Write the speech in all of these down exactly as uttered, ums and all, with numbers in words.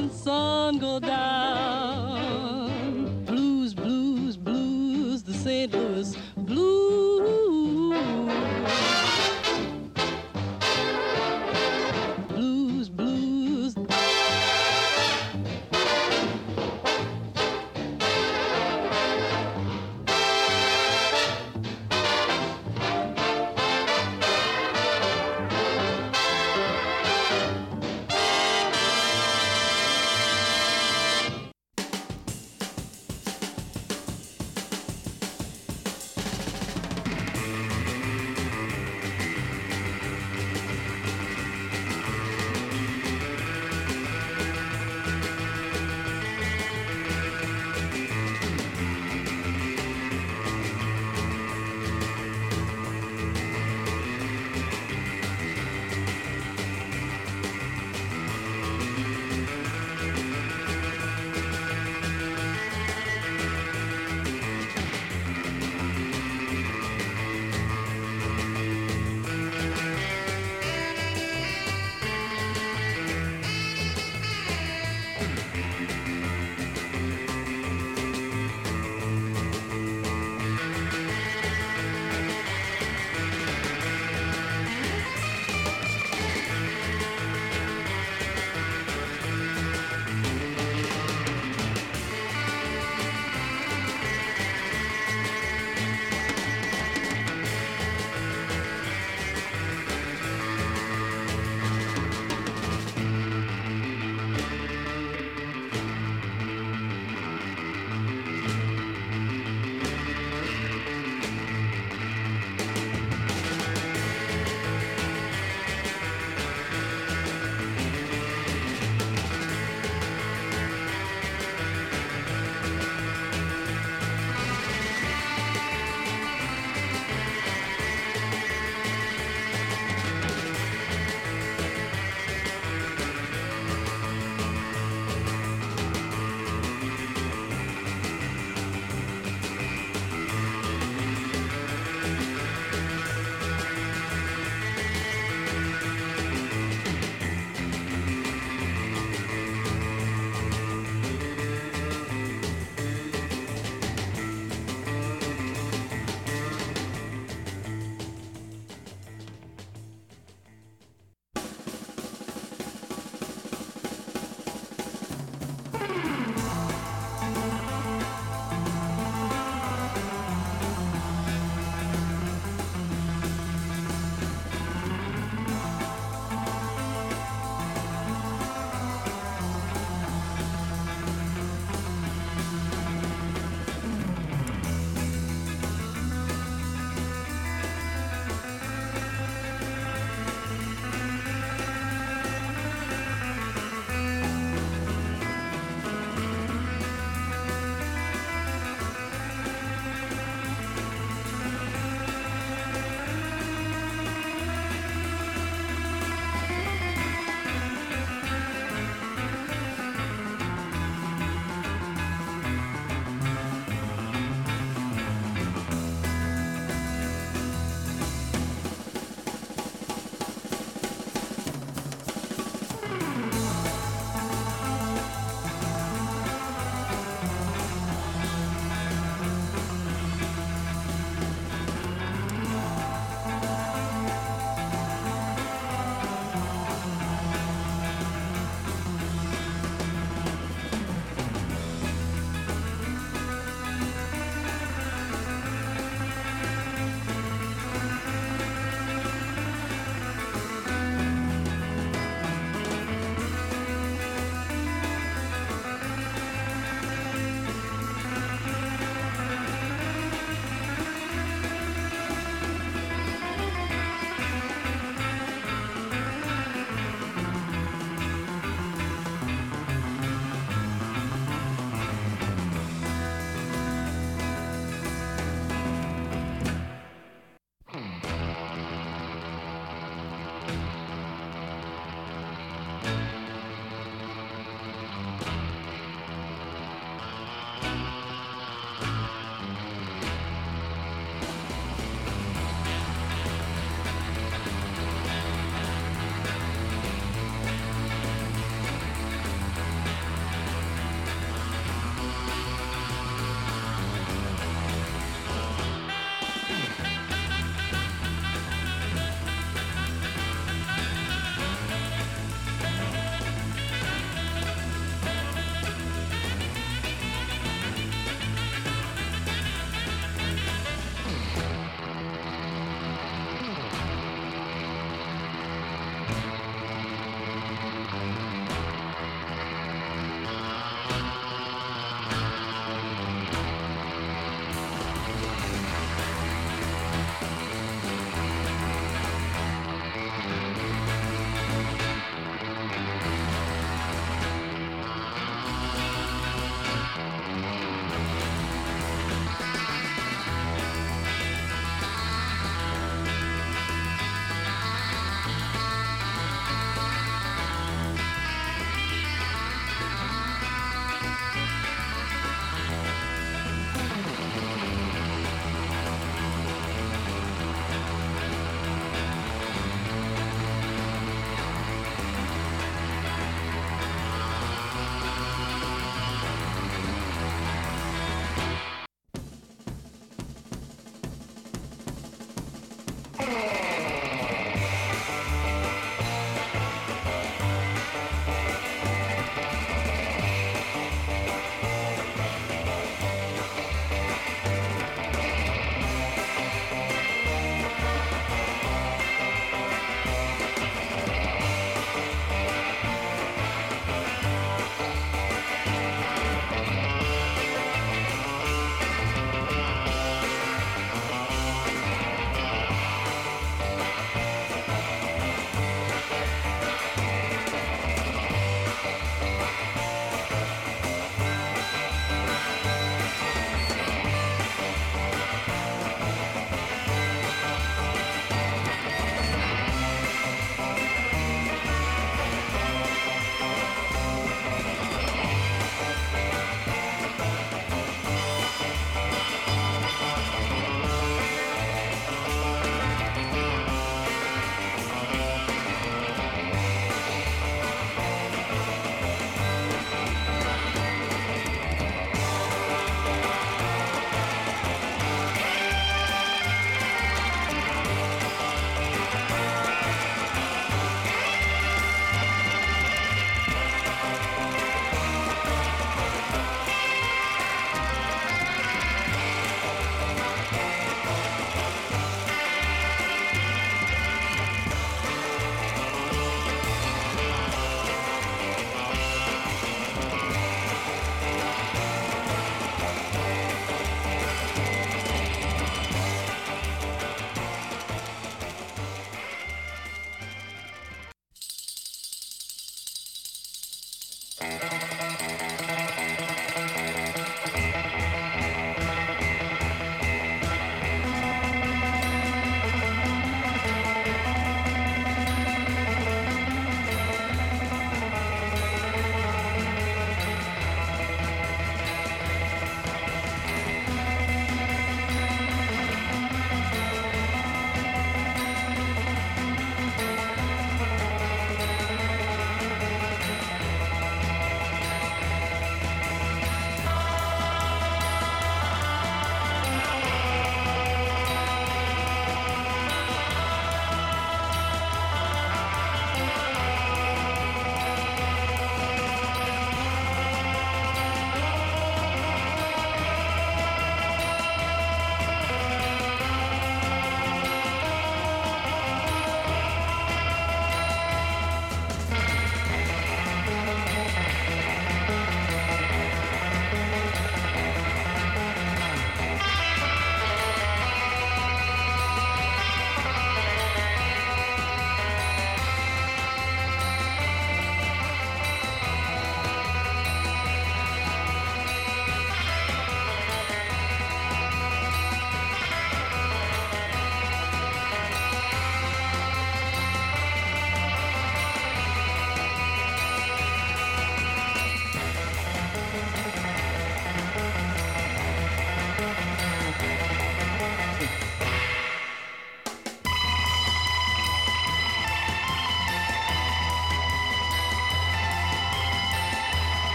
morning sun go down. Blues, blues, blues, the Saint Louis blues. Blues, blues.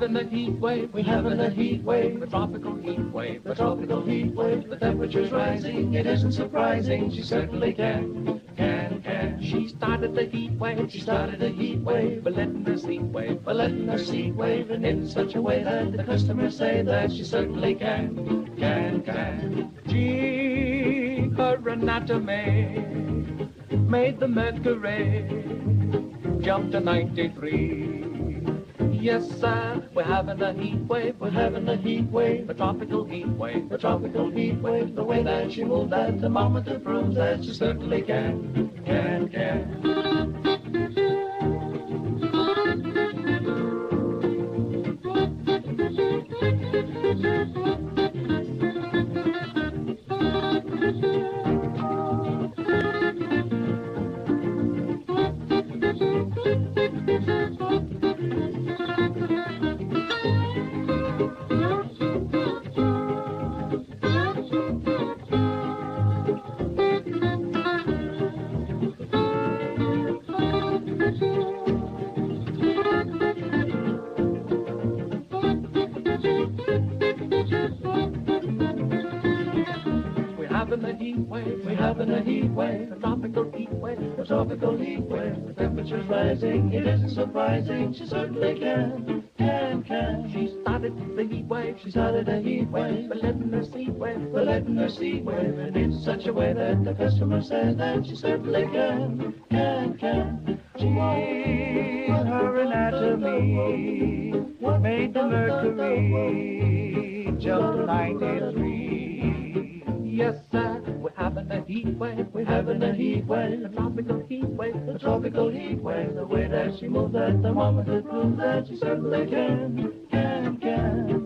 having a heat wave, we're having a heat wave, a tropical heat wave, a tropical heat wave. The temperature's rising, it isn't surprising, she certainly can, can, can. She started the heat wave, she started a heat wave, but letting us heat wave, but letting us heat wave, and in such a way that the customers say that she certainly can, can, can. Gee, her anatomy made the mercury jump to ninety-three. Yes, sir, we're having a heat wave, we're having a heat wave, a tropical heat wave, a tropical heat wave. The way that she moved that thermometer proves that she certainly can, can, can. Having a heat wave, we're having a heat wave, a tropical heat wave, a tropical heat wave. The temperature's rising, it isn't surprising, she certainly can, can, can. She started the heat wave, she started a heat wave, but letting her heat wave, but letting her heat wave, and in such a way that the customer says that she certainly can, can, can. She, her anatomy made the mercury jump to ninety-three. Yes, sir, we're having a heat wave, we're having a heat wave, a tropical heat wave, a tropical heat wave. The way that she moves that thermometer proves that she certainly can, can, can.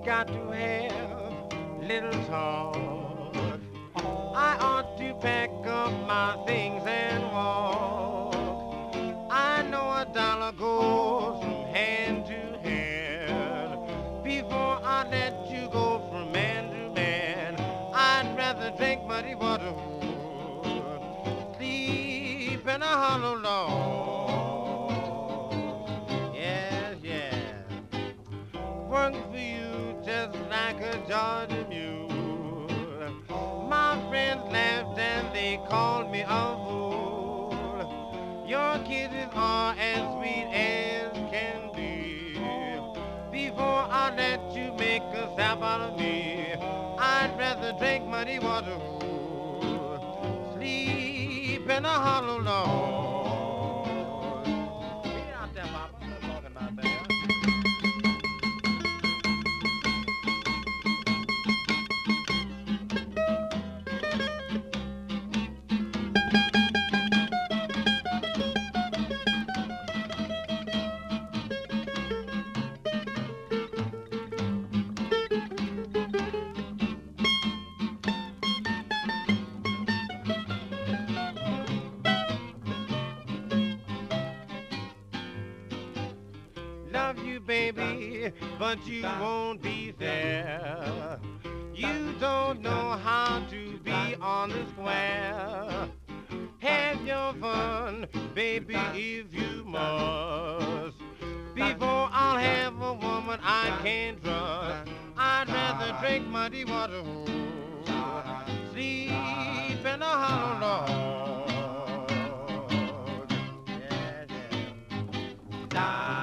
got to have little talk. I ought to pack up my things and walk. I know a dollar goes from hand to hand. Before I let you go from man to man, I'd rather drink muddy water, sleep in a hollow log. Yes, yes. Work for you just like a Georgia mule. My friends laughed and they called me a fool. Your kisses are as sweet as can be. Before I let you make a sap out of me, I'd rather drink muddy water, sleep in a hollow log. Get out there, Papa. I'm talking about that. Love you, baby, but you won't be there. You don't know how to be on the square. Have your fun, baby, if you must. Before I'll have a woman I can't trust, I'd rather drink muddy water, sleep in a hollow log. Yeah, yeah. Da.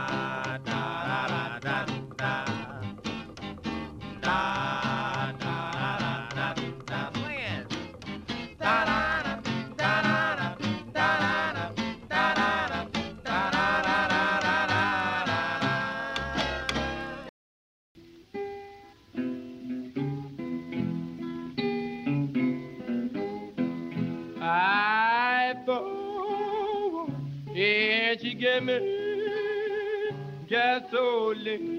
I thought and she gave me gasoline.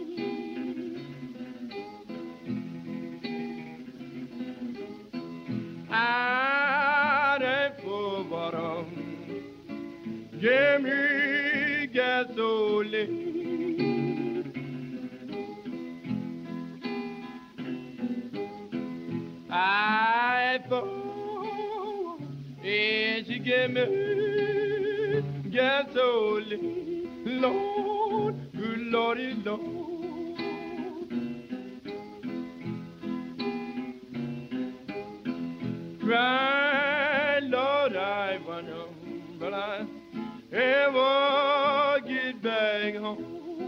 I did for bottom, give me gasoline. I thought and she gave me gasoline. Lord, good Lordy, Lord. Right, Lord, I wonder, but I ever get back home.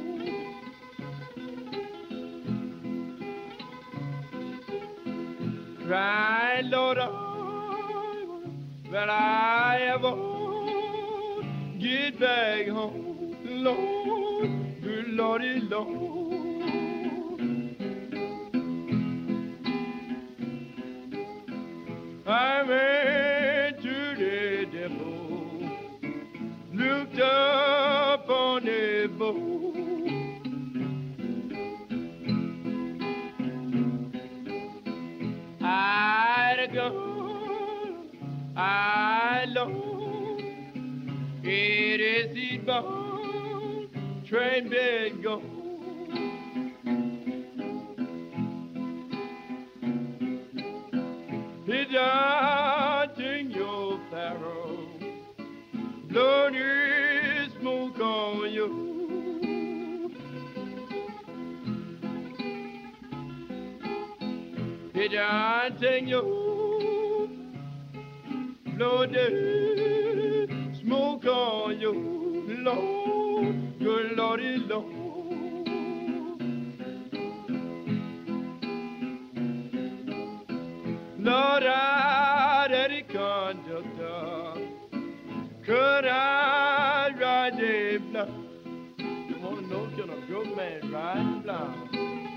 Right, Lord, I wonder, but I ever get back home. Lord, good Lordy, Lord. I went to the depot, looked up on the boat. I'd go, I lost, it is the bound, train bed go. It's hunting your barrel, bloody smoke on you. It's hunting your bloody smoke on you, Lord, good Lordy, Lord. Lord, I had a conductor, could I ride a blind? You want to know, can a good man ride blind?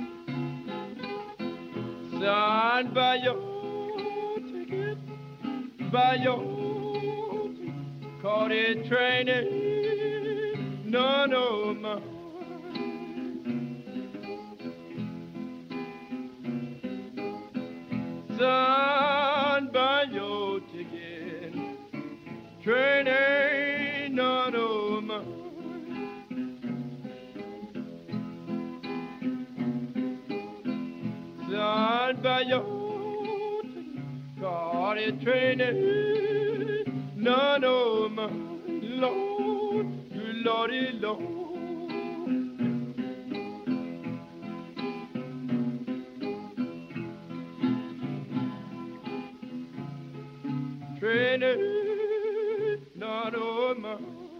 Son, buy your ticket, buy your ticket, caught it training, no, no, man. Son, buy your ticket. Train ain't not over. Son, buy your ticket. God, it train ain't not over. Lord, you Lordy, Lord. Train ain't not over.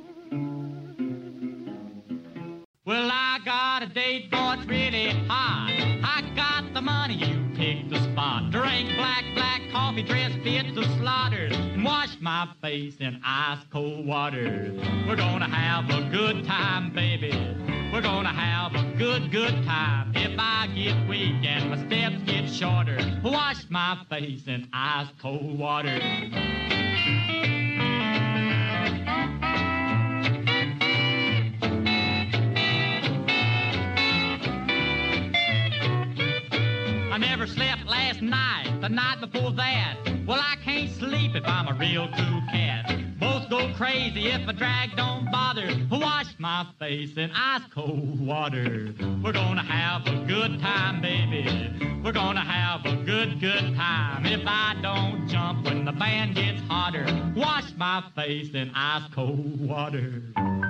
Well, I got a date, boy, it's really hot. I got the money, you pick the spot. Drink black, black coffee, dress fit to slaughter, and wash my face in ice cold water. We're gonna have a good time, baby. We're gonna have a good, good time. If I get weak and my steps get shorter, wash my face in ice cold water. I never slept last night, the night before that. Well, I can't sleep if I'm a real cool cat. Both go crazy if a drag don't bother. Wash my face in ice cold water. We're gonna have a good time, baby. We're gonna have a good, good time. If I don't jump when the band gets hotter, wash my face in ice cold water.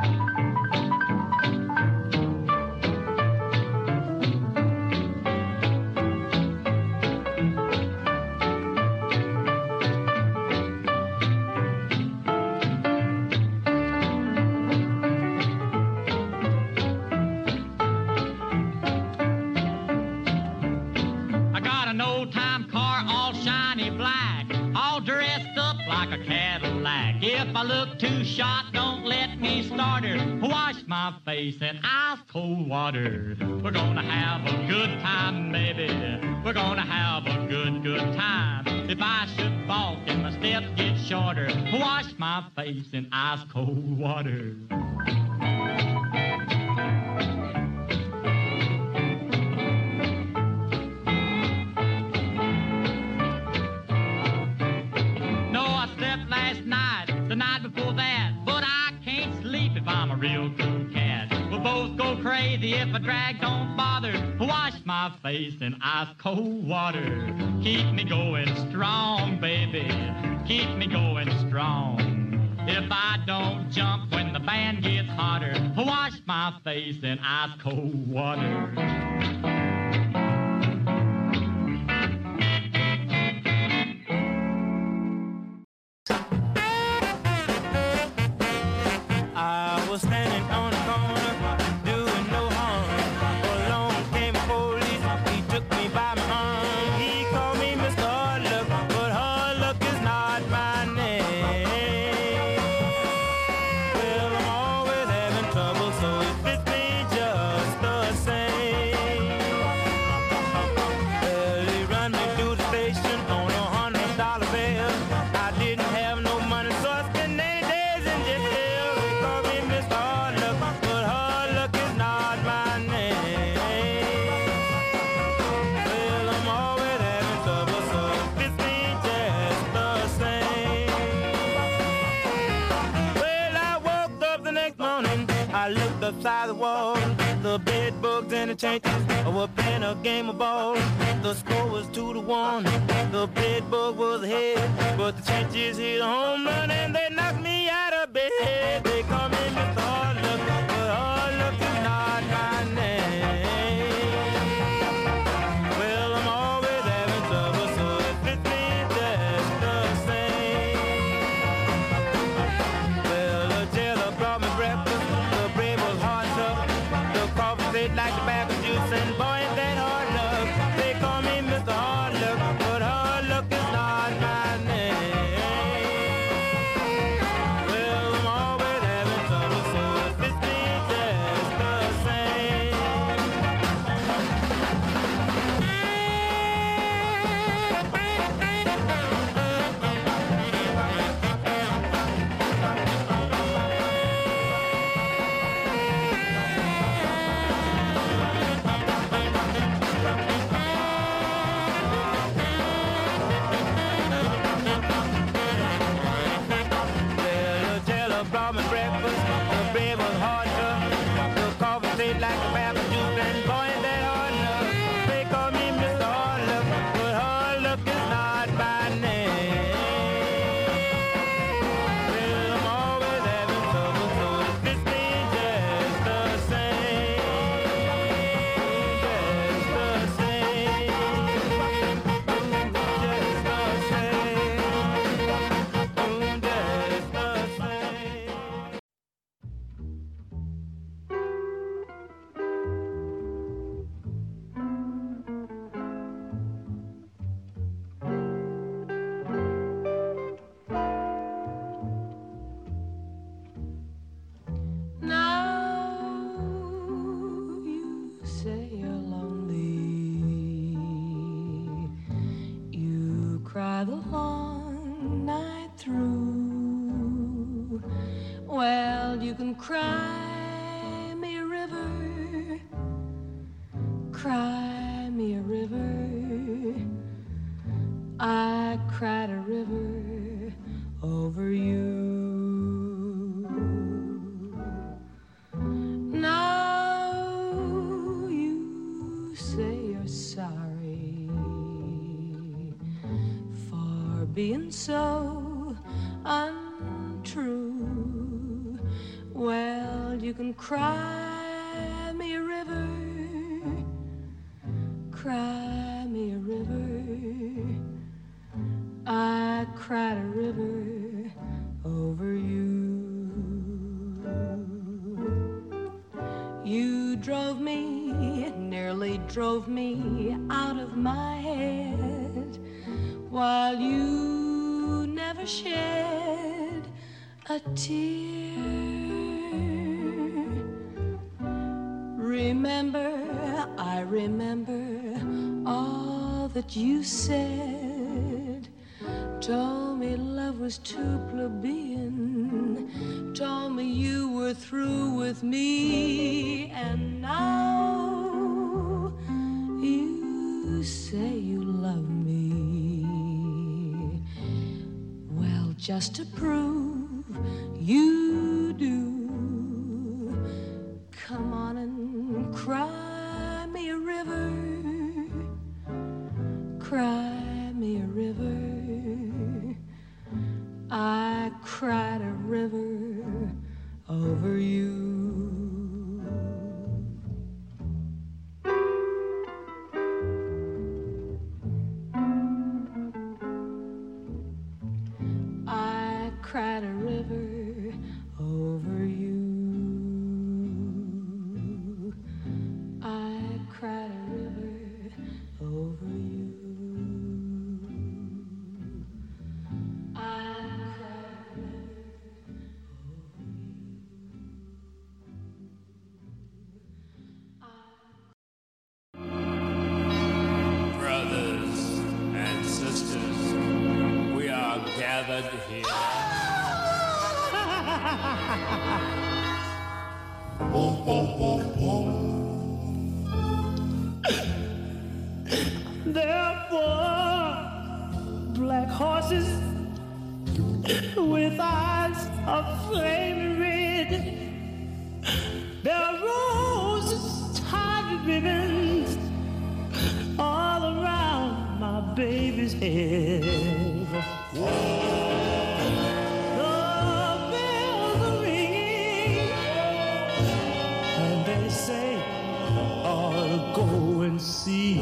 Like a Cadillac. If I look too short, don't let me start her. Wash my face in ice cold water. We're gonna have a good time, baby. We're gonna have a good, good time. If I should balk and my steps get shorter, wash my face in ice cold water. Last night, the night before that, but I can't sleep if I'm a real cool cat. We'll both go crazy if a drag don't bother. Wash my face in ice cold water. Keep me going strong, baby. Keep me going strong. If I don't jump when the band gets hotter, wash my face in ice cold water. Standing on the corner, doing no harm. Along came the police, he took me by my arm. He called me Mister Hard Luck, but hard luck is not my name. Well, I'm always having trouble, so it fits me just the same. Well, he run me to the station on a hundred dollar bill. I didn't have no money, so I spent eight days in jail. They called me Mister Hard Luck, but hard luck is not my name. Well, I'm always having trouble, so it fits me just the same. Well, I woke up the next morning, I looked upside the wall. The bed bugs and the changes were playing a game of ball. The score was two to one. The bed bug was ahead, but the changes hit a home run and they knocked me out of bed. They call me Mister Hard Luck, but hard luck is not my name. Well, I'm always having trouble, so it fits me just the same. Well, the jailer brought me breakfast. The bread was hard and tough. The coffee tasted like tobacco juice, and boy, ain't that hard luck. They call me Mister Hard Luck, but hard luck is not my name. Well, I'm always having trouble, so it fits me just the same. say you're lonely. You cry the long night through. Well, you can cry me a river, cry me a river. I cried a river over you. Now you say you're sorry for being so untrue. Well, you can cry me a river, cry me a river. I cried a river over you. You drove me, nearly drove me out of my head, while you never shed a tear. Remember, I remember all that you said. Told me love was too plebeian, told me you were through with me, and now you say you love me. Well, just to prove you do, come on and cry me a river, cry me a river. I cried a river over you. I cried a river over you. I cried a river over you. Gathered here. Oh, oh, oh, oh. There are four black horses with eyes of flaming red. There are roses tied with ribbons all around my baby's head. The bells are ringing, and they say I ought to go and see.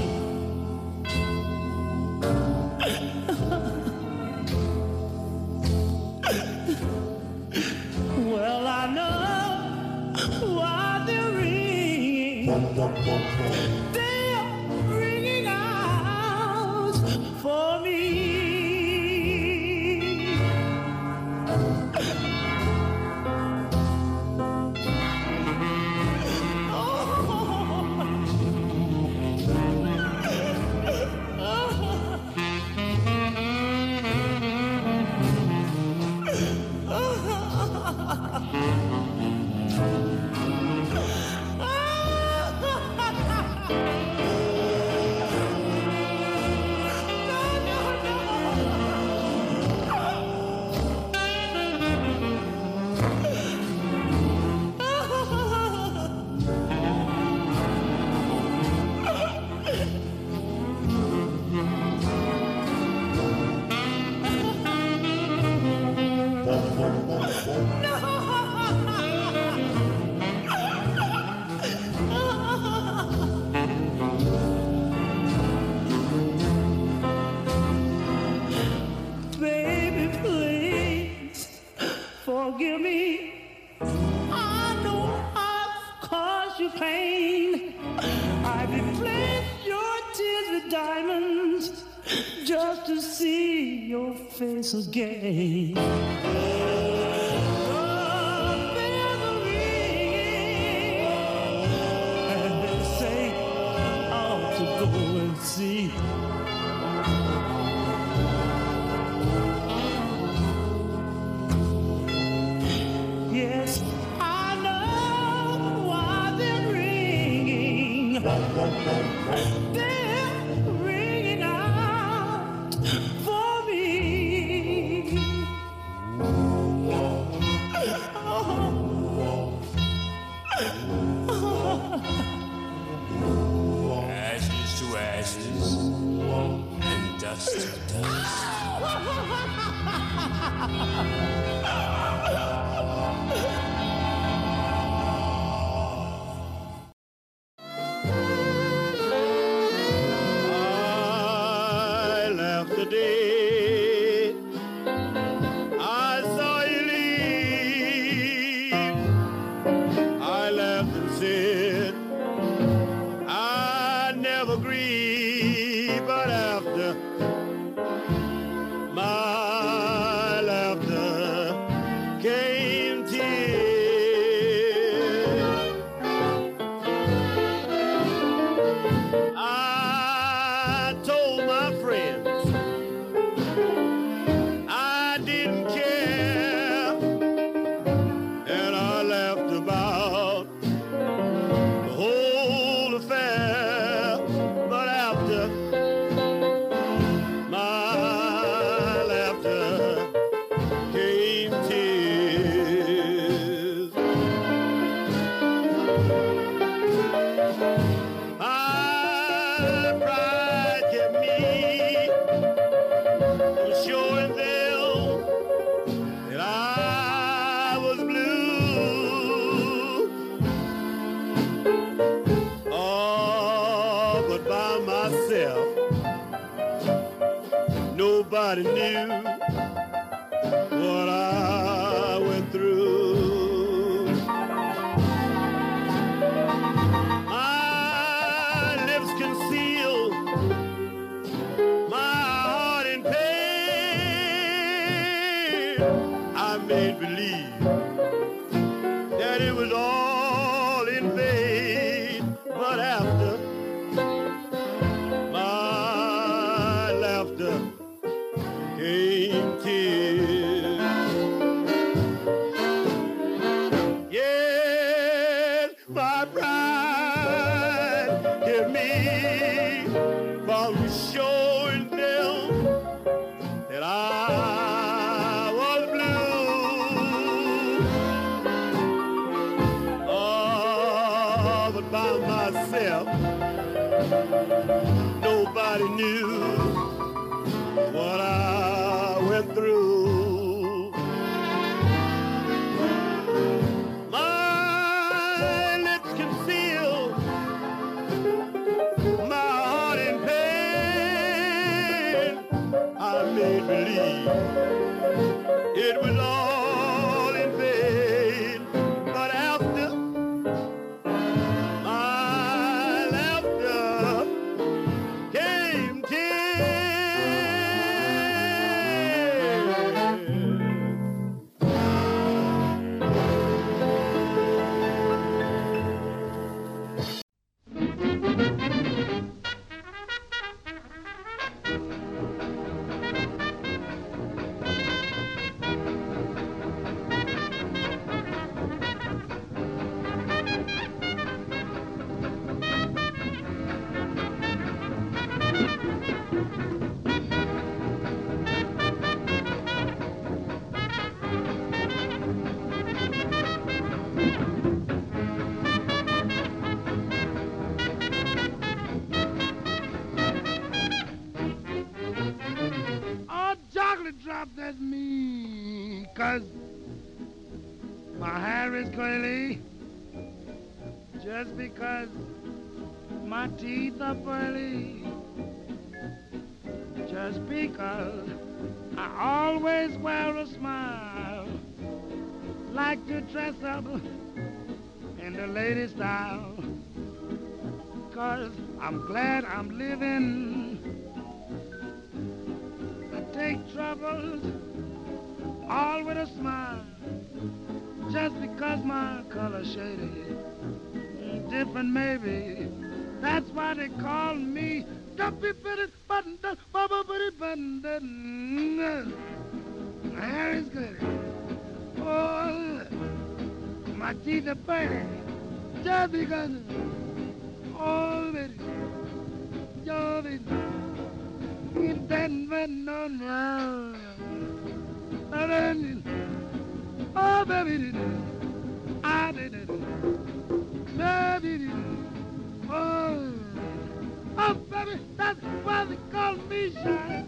Well, I know why they're ringing. They are ringing out for me. Forgive me, I know I've caused you pain. I've replaced your tears with diamonds just to see your face again. The bells are ringing, and they say they're ringing out for me. Ashes to ashes and dust to dust. I left the day I saw you leave. I left and said I never grieve, but after my laughter came tears. I told my friends I didn't care, and I laughed about the whole affair, but after my laughter came tears. My pride kept me from showing them that I was blue. Oh, but by myself, nobody knew what I went through. My lips concealed my heart in pain. I made believe that it was all in vain, but after my laughter came tears. Yes, my pride kept me from showing them that I was blue. Oh, but by myself, nobody knew what I went through. My lips conceal my heart in pain. I made believe it was all in vain, but after my laughter came tears. Oh, chocolate drop, that's me. Cause my hair is curly. Just because my teeth are pearly. Just because I always wear a smile. Like to dress up in the lady style. Cause I'm glad I'm living. I take troubles all with a smile. Just because my color shady, different maybe. That's why they call me Dumpy Bitty Button, Bubba Bitty Button. My hair is good. Oh, my teeth are burning. Just because Oh, baby, yo, baby, in that man, no, no, oh, baby, I did it, baby, oh, oh, baby, that's why they call me shy.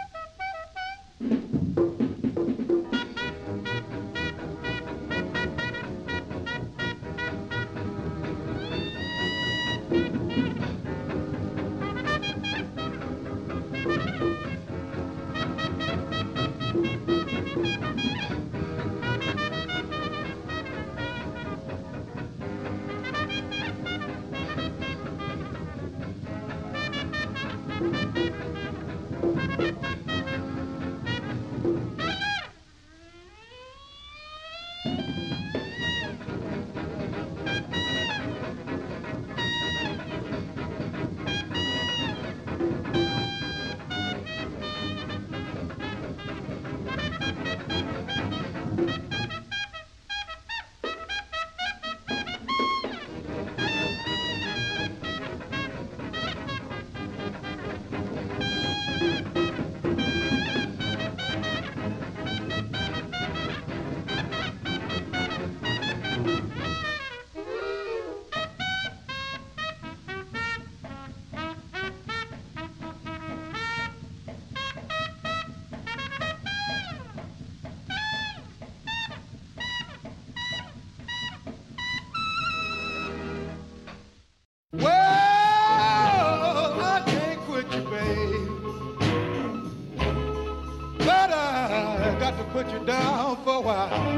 Put you down for a while.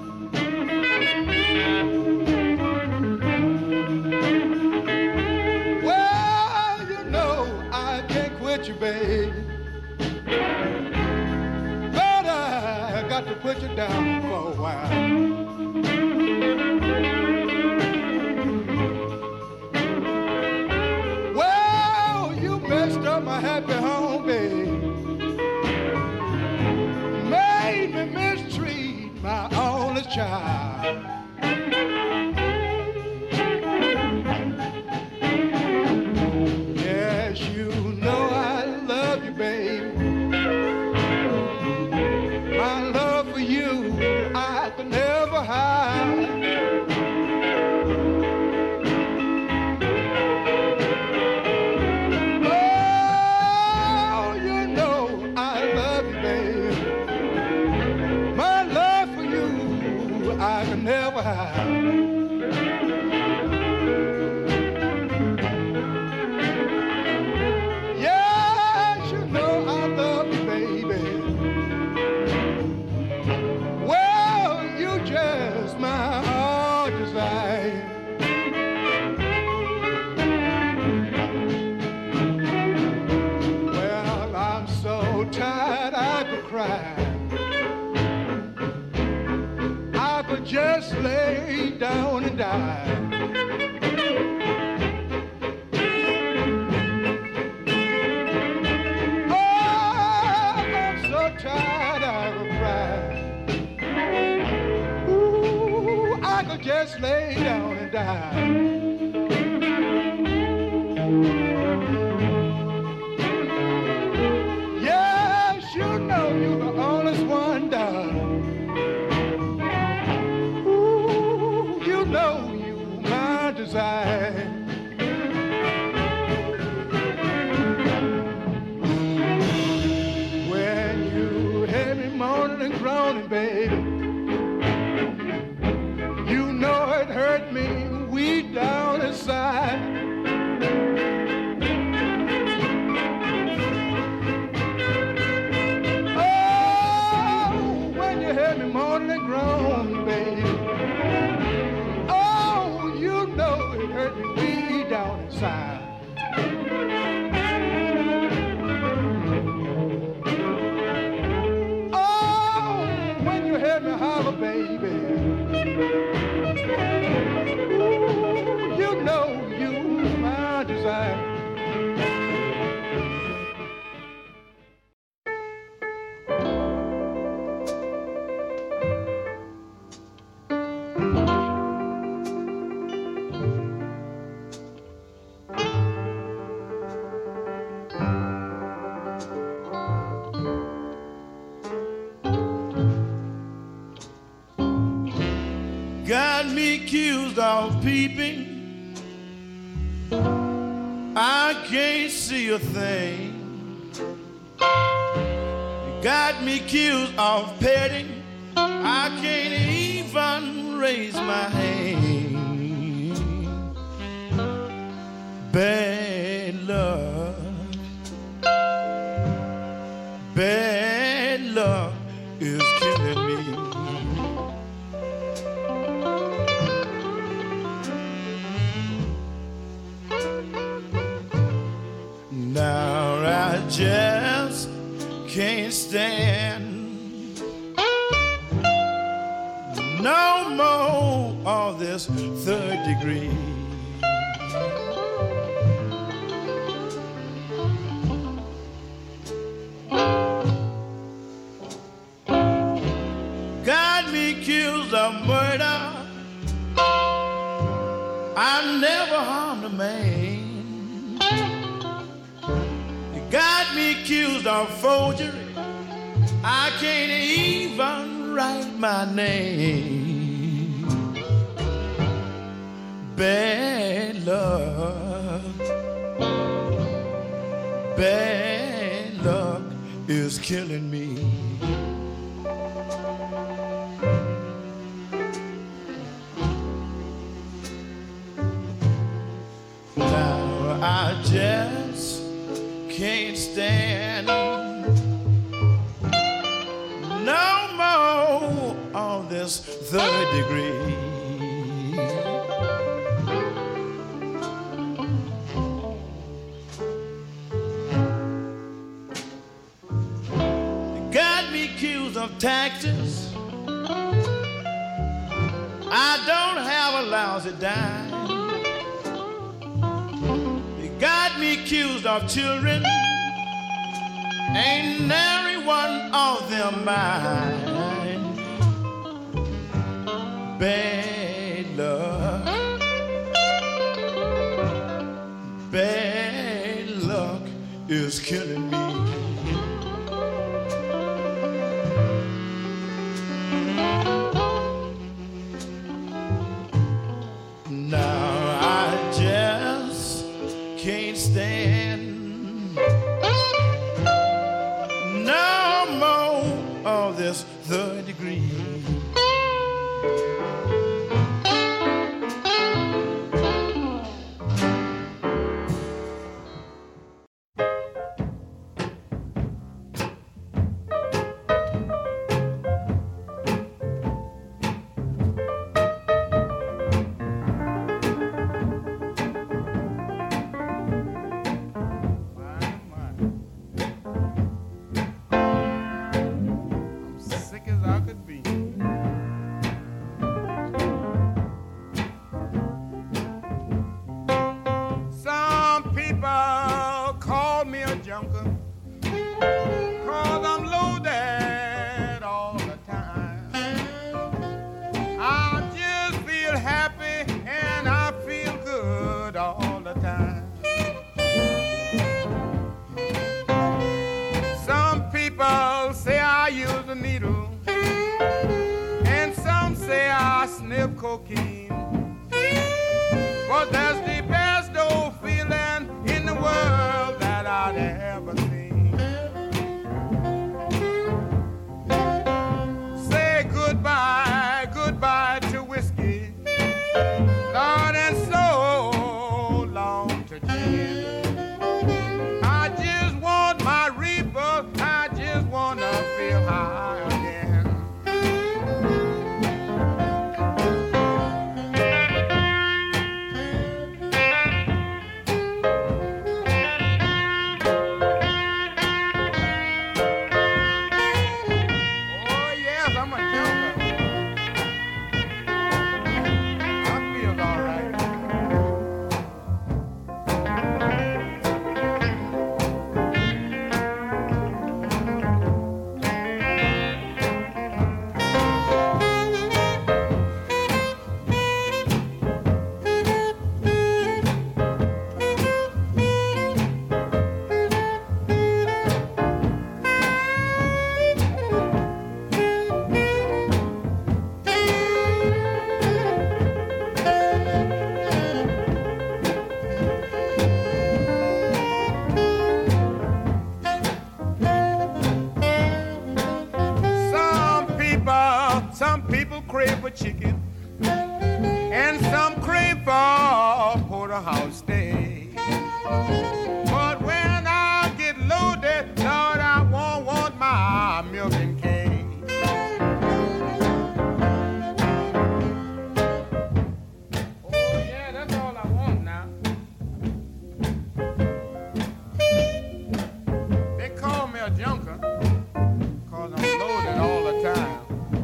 Well, you know I can't quit you, baby, but I got to put you down for a while. Well, you messed up my happy home, baby. Mistreat my only child. Yes, you know I love you, baby. My love for you I could never hide. Oh, you know I love you, baby. I can never hide. Yes, you know I love you, baby. Well, you just my heart desire. Well, I'm so tired I could cry. Just lay down and die. Oh, I'm so tired I could cry. Ooh, I could just lay down and die. Yes, you know you're the honest one, darling. Know you my desire. When you hear me moaning and groaning, baby, you know it hurt me way down inside. Oh, when you hear me moaning and groaning, baby, hurt me way down inside. Oh, when you hear me holler, baby, ooh, you know you my desire. peeping, I can't see a thing. You got me accused of petting, I can't even raise my hand. Bad luck, bad luck is killing me. Now I just can't stand no more of this third degree. Got me accused of murder, I never harmed a man. Got me accused of forgery, I can't even write my name. Bad luck, bad luck is killing me. Now I just can't stand no more of this third degree. They got me accused of taxes, I don't have a lousy dime. Got me accused of children, ain't nary one of them mine. Bad luck, bad luck is killing me. Now I just can't stand no more of this third degree. chicken and some cream for porterhouse steak. But when I get loaded, Lord, I won't want my milk and cake. Oh yeah, that's all I want now. They call me a junker cause I'm loaded all the time.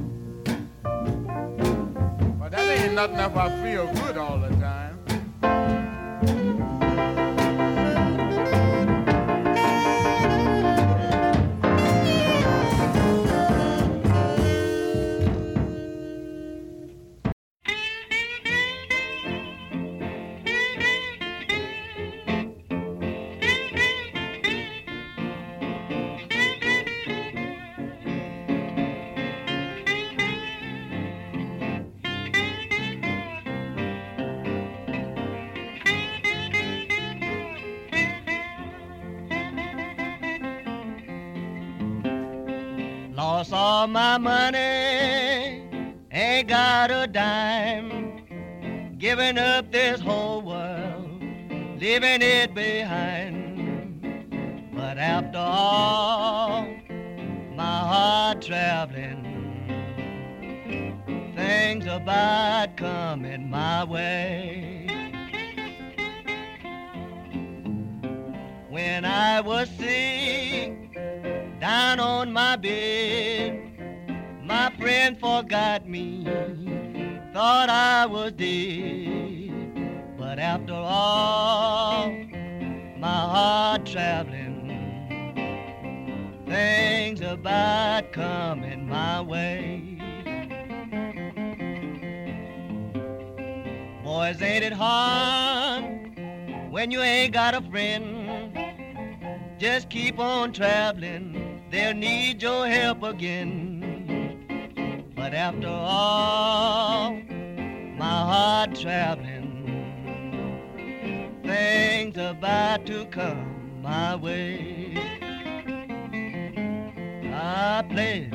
But that ain't nothing if I feel good all the time. Lost all my money, ain't got a dime, giving up this whole world, leaving it behind. But after all, my hard traveling, things about coming my way. When I was sick, down on my bed, my friend forgot me, thought I was dead. But after all, my hard traveling, things about coming my way. Boys, ain't it hard when you ain't got a friend? Just keep on traveling, they'll need your help again. But after all, my hard traveling, things about to come my way. I play.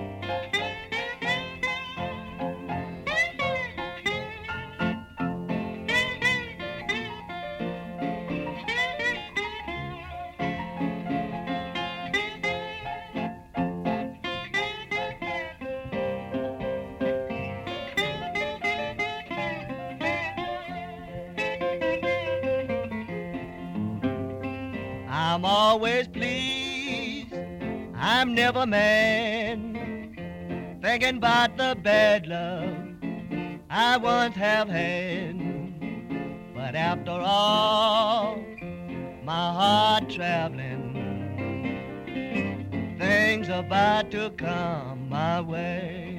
I'm always pleased, I'm never mad, thinking about the bad love I once have had. But after all, my heart traveling, things about to come my way.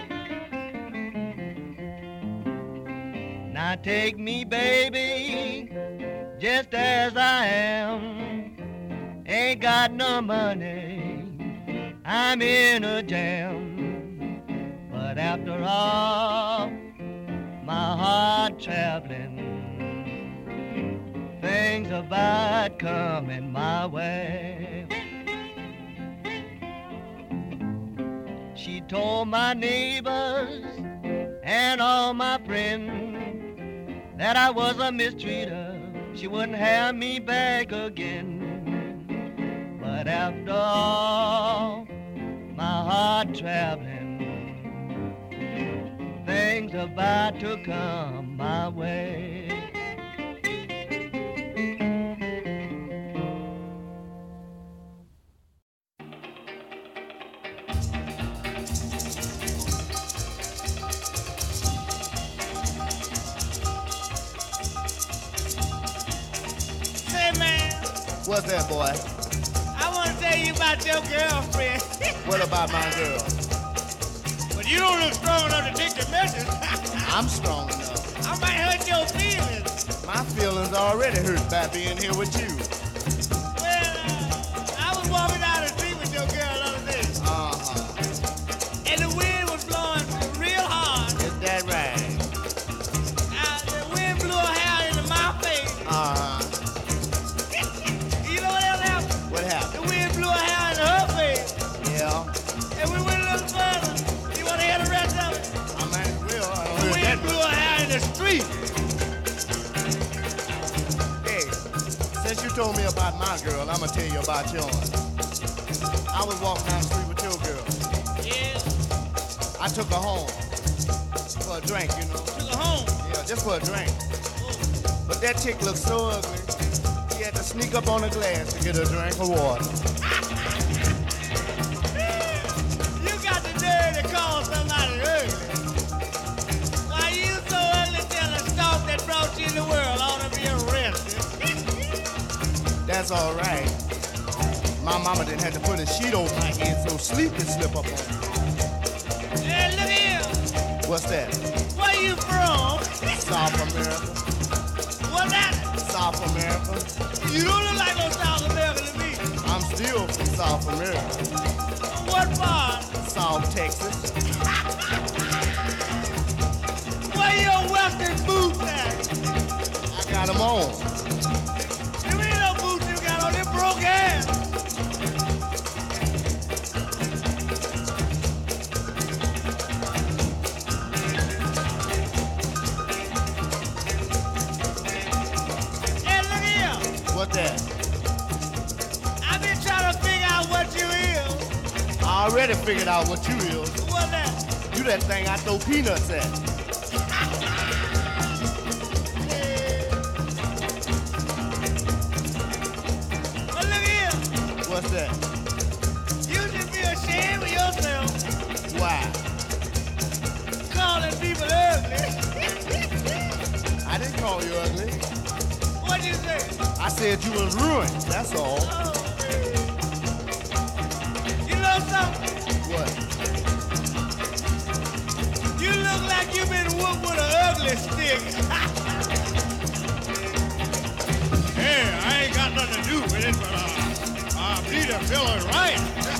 Now take me, baby, just as I am. Ain't got no money, I'm in a jam. But after all, my heart traveling, things about coming my way. She told my neighbors and all my friends that I was a mistreater, she wouldn't have me back again. But after all, my heart traveling, things about to come my way. Hey man, What's that, boy? I want to tell you about your girlfriend. What about my girl? But you don't look strong enough to take the message. I'm strong enough. I might hurt your feelings. My feelings already hurt by being here with you. Well, uh, I was walking down the street with your girl the other day. Uh-huh. And the wind was blowing real hard. Is that right? Uh, the wind blew her hair into my face. Uh-huh. You know what else happened? What happened? The wind blew her hair into her face. Yeah. And we went a little further. You want to hear the rest of it? I might as well. you told me about my girl, I'm gonna tell you about yours. I was walking down the street with your girl. Yeah. I took her home for a drink, you know. Took her home? Yeah, just for a drink. But that chick looked so ugly, she had to sneak up on the glass to get a drink of water. You got the nerve to call somebody ugly. Why, you so ugly tell a stalk that brought you in the world ought to be arrested. That's all right. My mama didn't have to put a sheet over my head so sleep could slip up on me. Hey, look here. What's that? Where you from? South America. What's that? South America. You don't look like no South America to me. I'm still from South America. What part? South Texas. Where your western boots at? I got them on. You ain't no boots you got on, they broke ass. What that? I've been trying to figure out what you is. I already figured out what you is. What that? You that thing I throw peanuts at. Well, look here. What's that? You should be ashamed of yourself. Why? Calling people ugly. I didn't call you ugly. What'd you say? I said you was ruined, that's all. Oh, you know something? What? You look like you've been whooped with an ugly stick. Hey, I ain't got nothing to do with it, but uh, I beat a fella right.